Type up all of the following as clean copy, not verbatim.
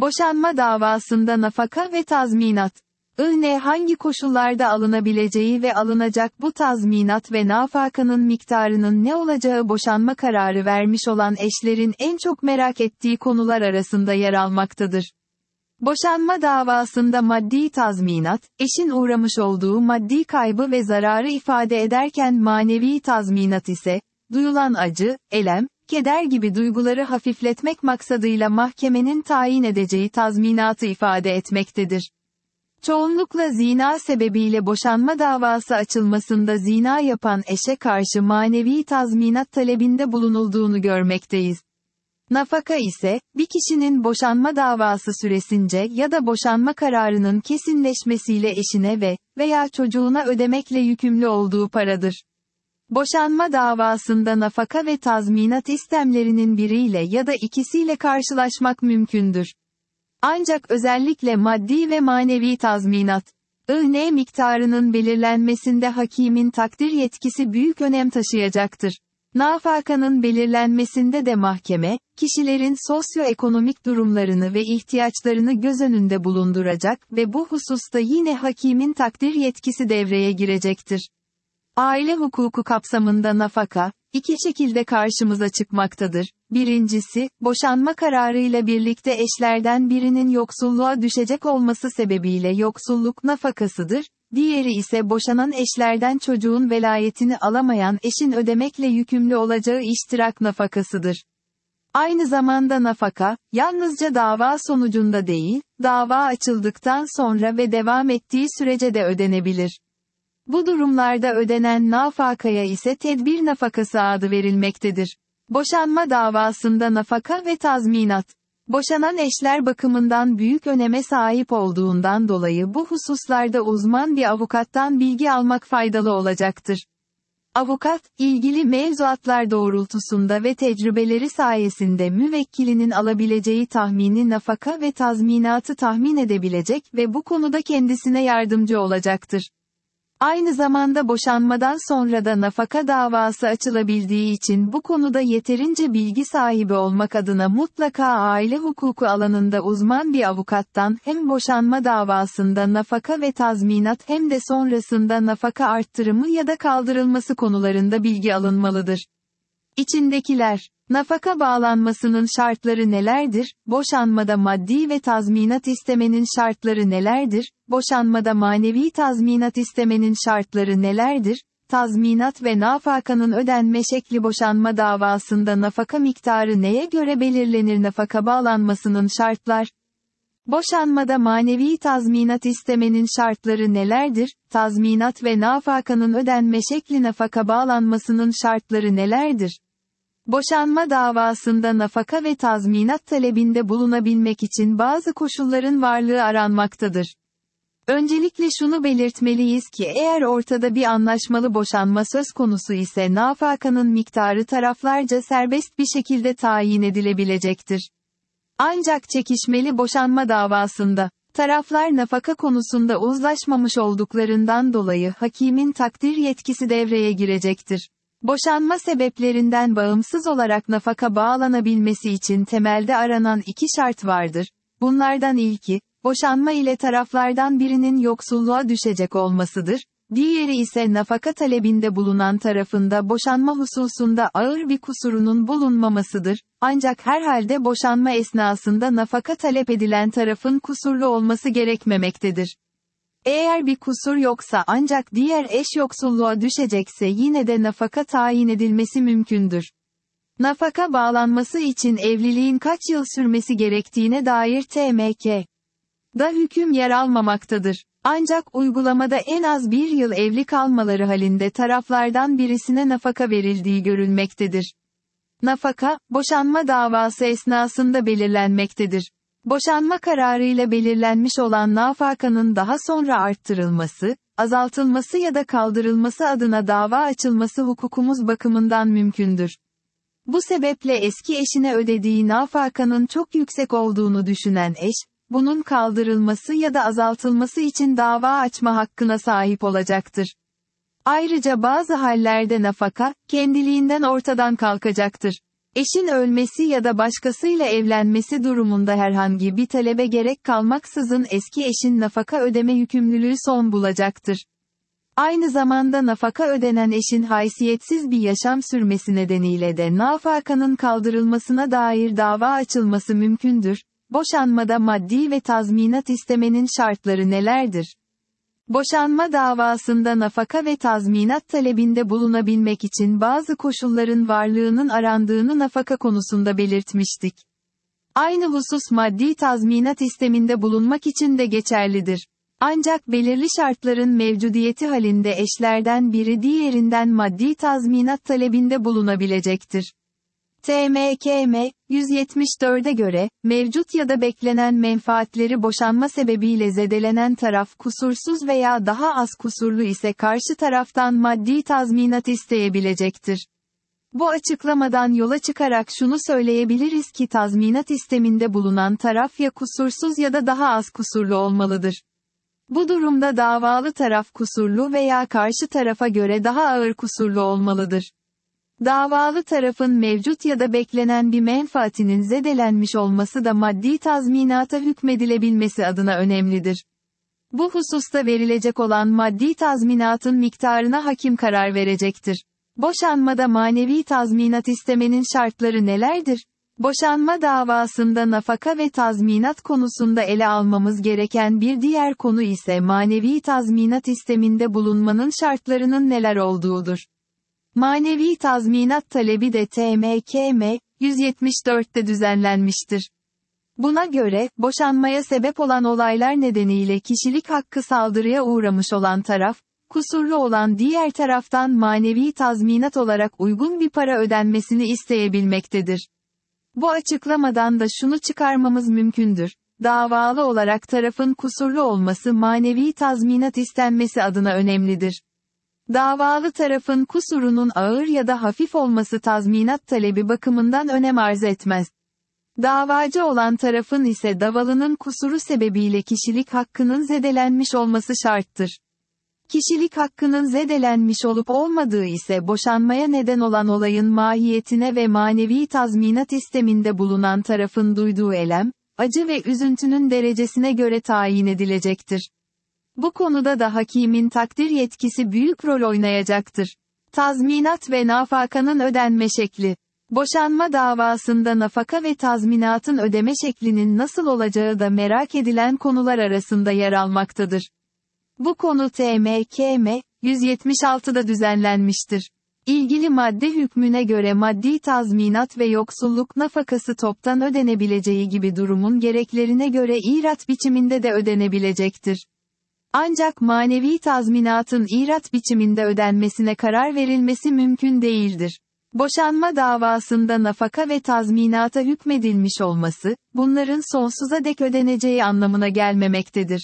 Boşanma davasında nafaka ve tazminat. Hangi koşullarda alınabileceği ve alınacak bu tazminat ve nafakanın miktarının ne olacağı boşanma kararı vermiş olan eşlerin en çok merak ettiği konular arasında yer almaktadır. Boşanma davasında maddi tazminat, eşin uğramış olduğu maddi kaybı ve zararı ifade ederken manevi tazminat ise, duyulan acı, elem, keder gibi duyguları hafifletmek maksadıyla mahkemenin tayin edeceği tazminatı ifade etmektedir. Çoğunlukla zina sebebiyle boşanma davası açılmasında zina yapan eşe karşı manevi tazminat talebinde bulunulduğunu görmekteyiz. Nafaka ise, bir kişinin boşanma davası süresince ya da boşanma kararının kesinleşmesiyle eşine veya çocuğuna ödemekle yükümlü olduğu paradır. Boşanma davasında nafaka ve tazminat istemlerinin biriyle ya da ikisiyle karşılaşmak mümkündür. Ancak özellikle maddi ve manevi tazminat, miktarının belirlenmesinde hakimin takdir yetkisi büyük önem taşıyacaktır. Nafakanın belirlenmesinde de mahkeme, kişilerin sosyoekonomik durumlarını ve ihtiyaçlarını göz önünde bulunduracak ve bu hususta yine hakimin takdir yetkisi devreye girecektir. Aile hukuku kapsamında nafaka, iki şekilde karşımıza çıkmaktadır. Birincisi, boşanma kararıyla birlikte eşlerden birinin yoksulluğa düşecek olması sebebiyle yoksulluk nafakasıdır. Diğeri ise boşanan eşlerden çocuğun velayetini alamayan eşin ödemekle yükümlü olacağı iştirak nafakasıdır. Aynı zamanda nafaka, yalnızca dava sonucunda değil, dava açıldıktan sonra ve devam ettiği sürece de ödenebilir. Bu durumlarda ödenen nafakaya ise tedbir nafakası adı verilmektedir. Boşanma davasında nafaka ve tazminat. Boşanan eşler bakımından büyük öneme sahip olduğundan dolayı bu hususlarda uzman bir avukattan bilgi almak faydalı olacaktır. Avukat, ilgili mevzuatlar doğrultusunda ve tecrübeleri sayesinde müvekkilinin alabileceği tahmini nafaka ve tazminatı tahmin edebilecek ve bu konuda kendisine yardımcı olacaktır. Aynı zamanda boşanmadan sonra da nafaka davası açılabildiği için bu konuda yeterince bilgi sahibi olmak adına mutlaka aile hukuku alanında uzman bir avukattan hem boşanma davasında nafaka ve tazminat hem de sonrasında nafaka arttırımı ya da kaldırılması konularında bilgi alınmalıdır. İçindekiler, nafaka bağlanmasının şartları nelerdir? Boşanmada maddi ve tazminat istemenin şartları nelerdir? Boşanmada manevi tazminat istemenin şartları nelerdir? Tazminat ve nafakanın ödenme şekli boşanma davasında nafaka miktarı neye göre belirlenir? Nafaka bağlanmasının şartlar. Boşanmada manevi tazminat istemenin şartları nelerdir? Tazminat ve nafakanın ödenme şekli nafaka bağlanmasının şartları nelerdir? Boşanma davasında nafaka ve tazminat talebinde bulunabilmek için bazı koşulların varlığı aranmaktadır. Öncelikle şunu belirtmeliyiz ki eğer ortada bir anlaşmalı boşanma söz konusu ise nafakanın miktarı taraflarca serbest bir şekilde tayin edilebilecektir. Ancak çekişmeli boşanma davasında, taraflar nafaka konusunda uzlaşmamış olduklarından dolayı hakimin takdir yetkisi devreye girecektir. Boşanma sebeplerinden bağımsız olarak nafaka bağlanabilmesi için temelde aranan iki şart vardır. Bunlardan ilki, boşanma ile taraflardan birinin yoksulluğa düşecek olmasıdır. Diğeri ise nafaka talebinde bulunan tarafında boşanma hususunda ağır bir kusurunun bulunmamasıdır. Ancak herhalde boşanma esnasında nafaka talep edilen tarafın kusurlu olması gerekmemektedir. Eğer bir kusur yoksa ancak diğer eş yoksulluğa düşecekse yine de nafaka tayin edilmesi mümkündür. Nafaka bağlanması için evliliğin kaç yıl sürmesi gerektiğine dair TMK'da hüküm yer almamaktadır. Ancak uygulamada en az bir yıl evli kalmaları halinde taraflardan birisine nafaka verildiği görülmektedir. Nafaka, boşanma davası esnasında belirlenmektedir. Boşanma kararıyla belirlenmiş olan nafakanın daha sonra arttırılması, azaltılması ya da kaldırılması adına dava açılması hukukumuz bakımından mümkündür. Bu sebeple eski eşine ödediği nafakanın çok yüksek olduğunu düşünen eş, bunun kaldırılması ya da azaltılması için dava açma hakkına sahip olacaktır. Ayrıca bazı hallerde nafaka, kendiliğinden ortadan kalkacaktır. Eşin ölmesi ya da başkasıyla evlenmesi durumunda herhangi bir talebe gerek kalmaksızın eski eşin nafaka ödeme yükümlülüğü son bulacaktır. Aynı zamanda nafaka ödenen eşin haysiyetsiz bir yaşam sürmesi nedeniyle de nafakanın kaldırılmasına dair dava açılması mümkündür. Boşanmada maddi ve tazminat istemenin şartları nelerdir? Boşanma davasında nafaka ve tazminat talebinde bulunabilmek için bazı koşulların varlığının arandığını nafaka konusunda belirtmiştik. Aynı husus maddi tazminat isteminde bulunmak için de geçerlidir. Ancak belirli şartların mevcudiyeti halinde eşlerden biri diğerinden maddi tazminat talebinde bulunabilecektir. TMKM 174'e göre, mevcut ya da beklenen menfaatleri boşanma sebebiyle zedelenen taraf kusursuz veya daha az kusurlu ise karşı taraftan maddi tazminat isteyebilecektir. Bu açıklamadan yola çıkarak şunu söyleyebiliriz ki tazminat isteminde bulunan taraf ya kusursuz ya da daha az kusurlu olmalıdır. Bu durumda davalı taraf kusurlu veya karşı tarafa göre daha ağır kusurlu olmalıdır. Davalı tarafın mevcut ya da beklenen bir menfaatinin zedelenmiş olması da maddi tazminata hükmedilebilmesi adına önemlidir. Bu hususta verilecek olan maddi tazminatın miktarına hakim karar verecektir. Boşanmada manevi tazminat istemenin şartları nelerdir? Boşanma davasında nafaka ve tazminat konusunda ele almamız gereken bir diğer konu ise manevi tazminat isteminde bulunmanın şartlarının neler olduğudur. Manevi tazminat talebi de TMKM 174'te düzenlenmiştir. Buna göre, boşanmaya sebep olan olaylar nedeniyle kişilik hakkı saldırıya uğramış olan taraf, kusurlu olan diğer taraftan manevi tazminat olarak uygun bir para ödenmesini isteyebilmektedir. Bu açıklamadan da şunu çıkarmamız mümkündür. Davalı olarak tarafın kusurlu olması manevi tazminat istenmesi adına önemlidir. Davalı tarafın kusurunun ağır ya da hafif olması tazminat talebi bakımından önem arz etmez. Davacı olan tarafın ise davalının kusuru sebebiyle kişilik hakkının zedelenmiş olması şarttır. Kişilik hakkının zedelenmiş olup olmadığı ise boşanmaya neden olan olayın mahiyetine ve manevi tazminat isteminde bulunan tarafın duyduğu elem, acı ve üzüntünün derecesine göre tayin edilecektir. Bu konuda da hakimin takdir yetkisi büyük rol oynayacaktır. Tazminat ve nafakanın ödenme şekli. Boşanma davasında nafaka ve tazminatın ödeme şeklinin nasıl olacağı da merak edilen konular arasında yer almaktadır. Bu konu TMKM 176'da düzenlenmiştir. İlgili madde hükmüne göre maddi tazminat ve yoksulluk nafakası toptan ödenebileceği gibi durumun gereklerine göre irat biçiminde de ödenebilecektir. Ancak manevi tazminatın irat biçiminde ödenmesine karar verilmesi mümkün değildir. Boşanma davasında nafaka ve tazminata hükmedilmiş olması, bunların sonsuza dek ödeneceği anlamına gelmemektedir.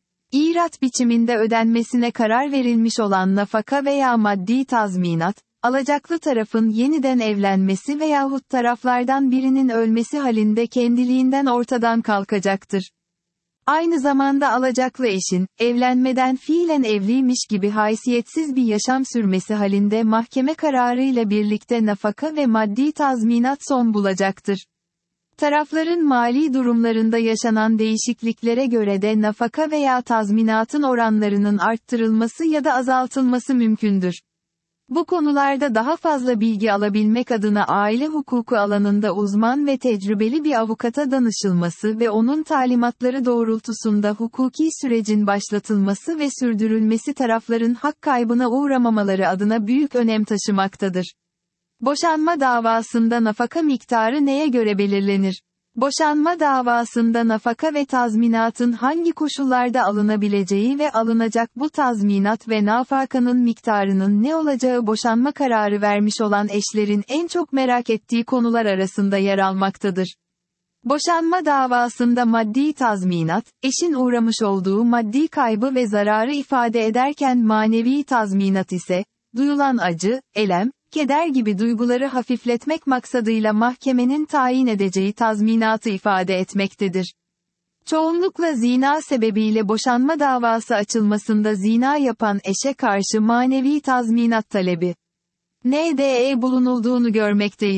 İrat biçiminde ödenmesine karar verilmiş olan nafaka veya maddi tazminat, alacaklı tarafın yeniden evlenmesi veyahut taraflardan birinin ölmesi halinde kendiliğinden ortadan kalkacaktır. Aynı zamanda alacaklı eşin, evlenmeden fiilen evliymiş gibi haysiyetsiz bir yaşam sürmesi halinde mahkeme kararıyla birlikte nafaka ve maddi tazminat son bulacaktır. Tarafların mali durumlarında yaşanan değişikliklere göre de nafaka veya tazminatın oranlarının arttırılması ya da azaltılması mümkündür. Bu konularda daha fazla bilgi alabilmek adına aile hukuku alanında uzman ve tecrübeli bir avukata danışılması ve onun talimatları doğrultusunda hukuki sürecin başlatılması ve sürdürülmesi tarafların hak kaybına uğramamaları adına büyük önem taşımaktadır. Boşanma davasında nafaka miktarı neye göre belirlenir? Boşanma davasında nafaka ve tazminatın hangi koşullarda alınabileceği ve alınacak bu tazminat ve nafakanın miktarının ne olacağı boşanma kararı vermiş olan eşlerin en çok merak ettiği konular arasında yer almaktadır. Boşanma davasında maddi tazminat, eşin uğramış olduğu maddi kaybı ve zararı ifade ederken manevi tazminat ise, duyulan acı, elem, keder gibi duyguları hafifletmek maksadıyla mahkemenin tayin edeceği tazminatı ifade etmektedir. Çoğunlukla zina sebebiyle boşanma davası açılmasında zina yapan eşe karşı manevi tazminat talebi, NDE bulunulduğunu görmekteyiz.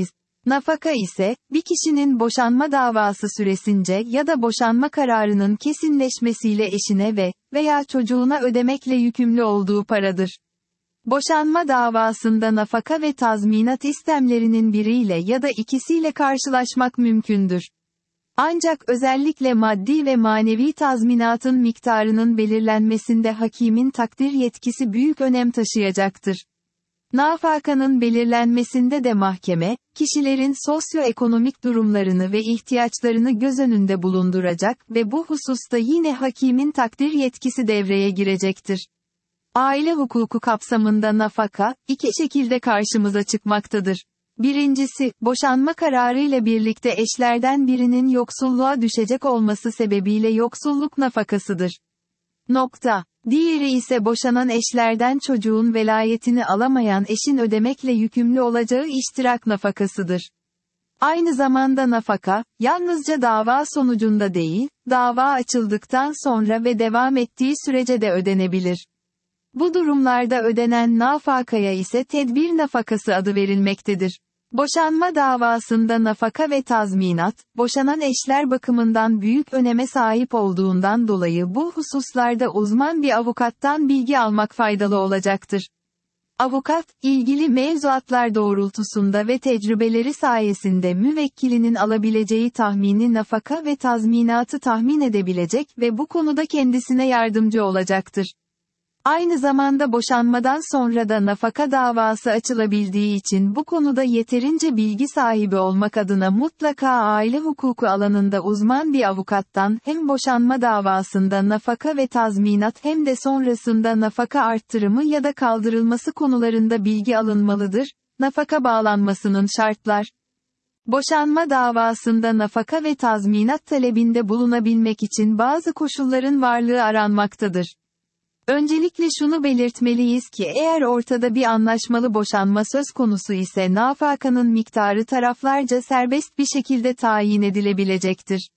Nafaka ise, bir kişinin boşanma davası süresince ya da boşanma kararının kesinleşmesiyle eşine veya çocuğuna ödemekle yükümlü olduğu paradır. Boşanma davasında nafaka ve tazminat istemlerinin biriyle ya da ikisiyle karşılaşmak mümkündür. Ancak özellikle maddi ve manevi tazminatın miktarının belirlenmesinde hakimin takdir yetkisi büyük önem taşıyacaktır. Nafakanın belirlenmesinde de mahkeme, kişilerin sosyoekonomik durumlarını ve ihtiyaçlarını göz önünde bulunduracak ve bu hususta yine hakimin takdir yetkisi devreye girecektir. Aile hukuku kapsamında nafaka, iki şekilde karşımıza çıkmaktadır. Birincisi, boşanma kararıyla birlikte eşlerden birinin yoksulluğa düşecek olması sebebiyle yoksulluk nafakasıdır. Diğeri ise boşanan eşlerden çocuğun velayetini alamayan eşin ödemekle yükümlü olacağı iştirak nafakasıdır. Aynı zamanda nafaka, yalnızca dava sonucunda değil, dava açıldıktan sonra ve devam ettiği sürece de ödenebilir. Bu durumlarda ödenen nafakaya ise tedbir nafakası adı verilmektedir. Boşanma davasında nafaka ve tazminat, boşanan eşler bakımından büyük öneme sahip olduğundan dolayı bu hususlarda uzman bir avukattan bilgi almak faydalı olacaktır. Avukat, ilgili mevzuatlar doğrultusunda ve tecrübeleri sayesinde müvekkilinin alabileceği tahmini nafaka ve tazminatı tahmin edebilecek ve bu konuda kendisine yardımcı olacaktır. Aynı zamanda boşanmadan sonra da nafaka davası açılabildiği için bu konuda yeterince bilgi sahibi olmak adına mutlaka aile hukuku alanında uzman bir avukattan hem boşanma davasında nafaka ve tazminat hem de sonrasında nafaka arttırımı ya da kaldırılması konularında bilgi alınmalıdır. Nafaka bağlanmasının şartlar. Boşanma davasında nafaka ve tazminat talebinde bulunabilmek için bazı koşulların varlığı aranmaktadır. Öncelikle şunu belirtmeliyiz ki eğer ortada bir anlaşmalı boşanma söz konusu ise nafakanın miktarı taraflarca serbest bir şekilde tayin edilebilecektir.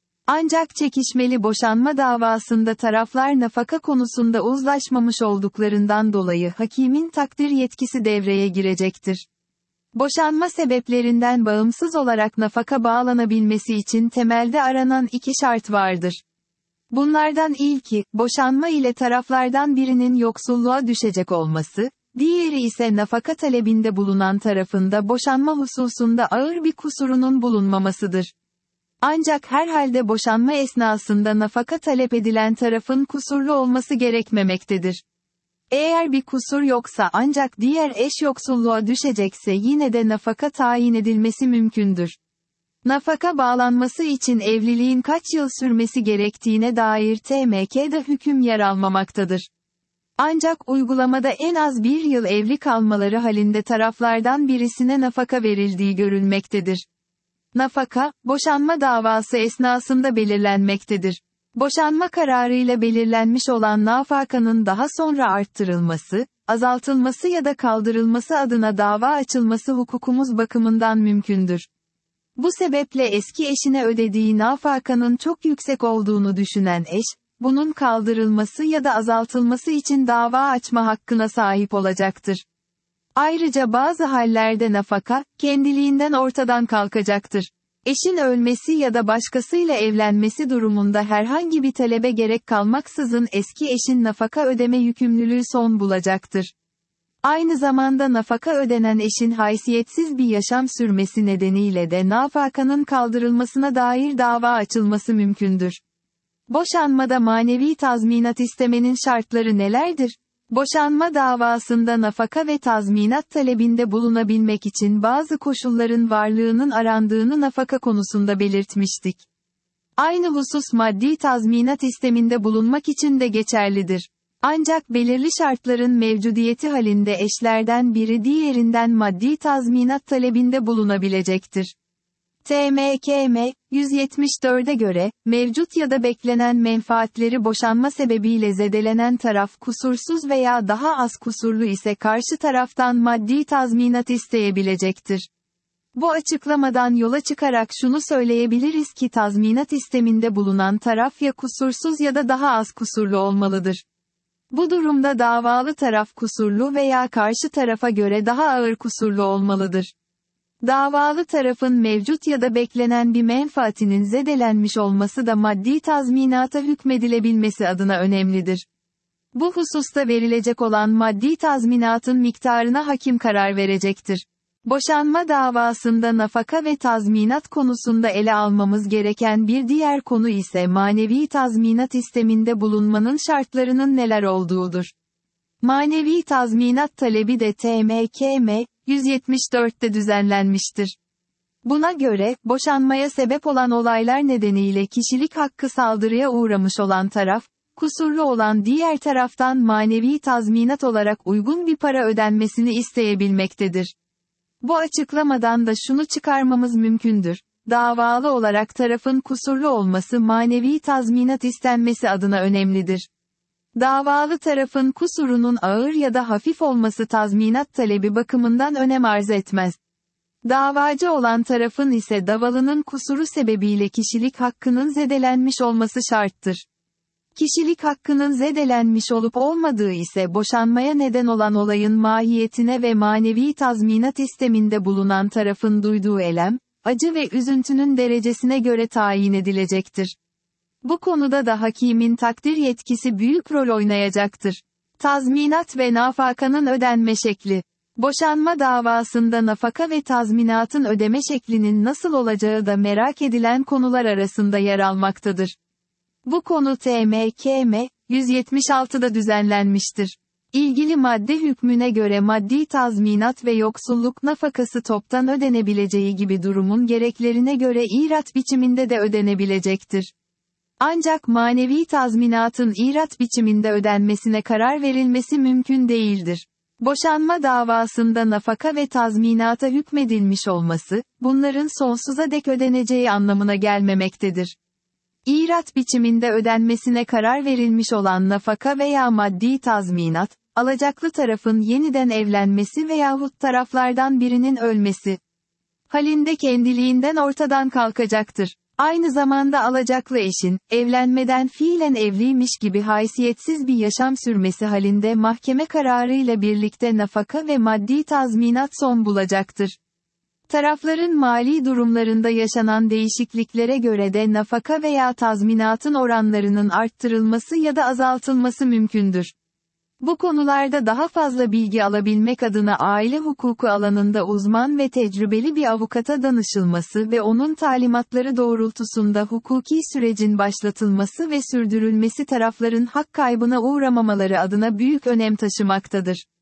Ancak çekişmeli boşanma davasında taraflar nafaka konusunda uzlaşmamış olduklarından dolayı hakimin takdir yetkisi devreye girecektir. Boşanma sebeplerinden bağımsız olarak nafaka bağlanabilmesi için temelde aranan iki şart vardır. Bunlardan ilki, boşanma ile taraflardan birinin yoksulluğa düşecek olması, diğeri ise nafaka talebinde bulunan tarafında boşanma hususunda ağır bir kusurunun bulunmamasıdır. Ancak herhalde boşanma esnasında nafaka talep edilen tarafın kusurlu olması gerekmemektedir. Eğer bir kusur yoksa ancak diğer eş yoksulluğa düşecekse yine de nafaka tayin edilmesi mümkündür. Nafaka bağlanması için evliliğin kaç yıl sürmesi gerektiğine dair TMK'da hüküm yer almamaktadır. Ancak uygulamada en az bir yıl evli kalmaları halinde taraflardan birisine nafaka verildiği görülmektedir. Nafaka, boşanma davası esnasında belirlenmektedir. Boşanma kararıyla belirlenmiş olan nafakanın daha sonra arttırılması, azaltılması ya da kaldırılması adına dava açılması hukukumuz bakımından mümkündür. Bu sebeple eski eşine ödediği nafakanın çok yüksek olduğunu düşünen eş, bunun kaldırılması ya da azaltılması için dava açma hakkına sahip olacaktır. Ayrıca bazı hallerde nafaka, kendiliğinden ortadan kalkacaktır. Eşin ölmesi ya da başkasıyla evlenmesi durumunda herhangi bir talebe gerek kalmaksızın eski eşin nafaka ödeme yükümlülüğü son bulacaktır. Aynı zamanda nafaka ödenen eşin haysiyetsiz bir yaşam sürmesi nedeniyle de nafakanın kaldırılmasına dair dava açılması mümkündür. Boşanmada manevi tazminat istemenin şartları nelerdir? Boşanma davasında nafaka ve tazminat talebinde bulunabilmek için bazı koşulların varlığının arandığını nafaka konusunda belirtmiştik. Aynı husus maddi tazminat isteminde bulunmak için de geçerlidir. Ancak belirli şartların mevcudiyeti halinde eşlerden biri diğerinden maddi tazminat talebinde bulunabilecektir. TMKM 174'e göre, mevcut ya da beklenen menfaatleri boşanma sebebiyle zedelenen taraf kusursuz veya daha az kusurlu ise karşı taraftan maddi tazminat isteyebilecektir. Bu açıklamadan yola çıkarak şunu söyleyebiliriz ki tazminat isteminde bulunan taraf ya kusursuz ya da daha az kusurlu olmalıdır. Bu durumda davalı taraf kusurlu veya karşı tarafa göre daha ağır kusurlu olmalıdır. Davalı tarafın mevcut ya da beklenen bir menfaatinin zedelenmiş olması da maddi tazminata hükmedilebilmesi adına önemlidir. Bu hususta verilecek olan maddi tazminatın miktarına hakim karar verecektir. Boşanma davasında nafaka ve tazminat konusunda ele almamız gereken bir diğer konu ise manevi tazminat isteminde bulunmanın şartlarının neler olduğudur. Manevi tazminat talebi de TMKM 174'te düzenlenmiştir. Buna göre, boşanmaya sebep olan olaylar nedeniyle kişilik hakkı saldırıya uğramış olan taraf, kusurlu olan diğer taraftan manevi tazminat olarak uygun bir para ödenmesini isteyebilmektedir. Bu açıklamadan da şunu çıkarmamız mümkündür. Davalı olarak tarafın kusurlu olması manevi tazminat istenmesi adına önemlidir. Davalı tarafın kusurunun ağır ya da hafif olması tazminat talebi bakımından önem arz etmez. Davacı olan tarafın ise davalının kusuru sebebiyle kişilik hakkının zedelenmiş olması şarttır. Kişilik hakkının zedelenmiş olup olmadığı ise boşanmaya neden olan olayın mahiyetine ve manevi tazminat isteminde bulunan tarafın duyduğu elem, acı ve üzüntünün derecesine göre tayin edilecektir. Bu konuda da hakimin takdir yetkisi büyük rol oynayacaktır. Tazminat ve nafakanın ödenme şekli. Boşanma davasında nafaka ve tazminatın ödeme şeklinin nasıl olacağı da merak edilen konular arasında yer almaktadır. Bu konu TMKM 176'da düzenlenmiştir. İlgili madde hükmüne göre maddi tazminat ve yoksulluk nafakası toptan ödenebileceği gibi durumun gereklerine göre irat biçiminde de ödenebilecektir. Ancak manevi tazminatın irat biçiminde ödenmesine karar verilmesi mümkün değildir. Boşanma davasında nafaka ve tazminata hükmedilmiş olması, bunların sonsuza dek ödeneceği anlamına gelmemektedir. İrat biçiminde ödenmesine karar verilmiş olan nafaka veya maddi tazminat, alacaklı tarafın yeniden evlenmesi veyahut taraflardan birinin ölmesi halinde kendiliğinden ortadan kalkacaktır. Aynı zamanda alacaklı eşin, evlenmeden fiilen evliymiş gibi haysiyetsiz bir yaşam sürmesi halinde mahkeme kararıyla birlikte nafaka ve maddi tazminat son bulacaktır. Tarafların mali durumlarında yaşanan değişikliklere göre de nafaka veya tazminatın oranlarının arttırılması ya da azaltılması mümkündür. Bu konularda daha fazla bilgi alabilmek adına aile hukuku alanında uzman ve tecrübeli bir avukata danışılması ve onun talimatları doğrultusunda hukuki sürecin başlatılması ve sürdürülmesi tarafların hak kaybına uğramamaları adına büyük önem taşımaktadır.